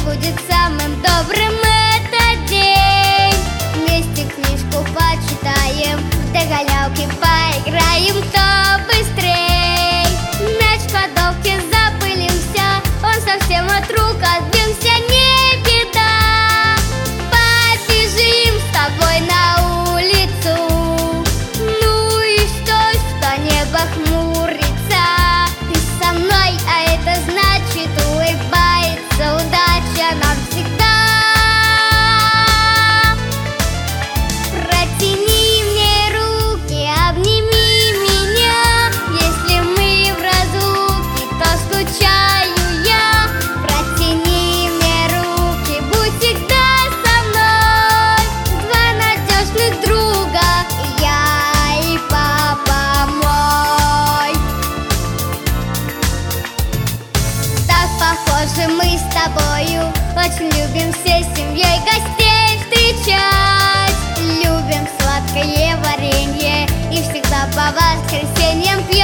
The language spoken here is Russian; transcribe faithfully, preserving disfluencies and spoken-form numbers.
будет самым добрым этот день. Вместе книжку почитаем, в догонялки поиграем, кто быстрей. Мяч в кладовке запылился, он совсем от рук отбился, не беда. Побежим с тобой на улицу, ну и что, что небо хмурится. Ты со мной, а это значит, улыбается удача нам всегда. Протяни мне руки, обними меня, если мы в разлуке, то скучаю я. Протяни мне руки, будь всегда со мной. Два надежных друга, я и папа мой. Так похожи мы с тобою, очень любим всей семьей гостей встречать. Любим сладкое варенье и всегда по воскресеньям пьем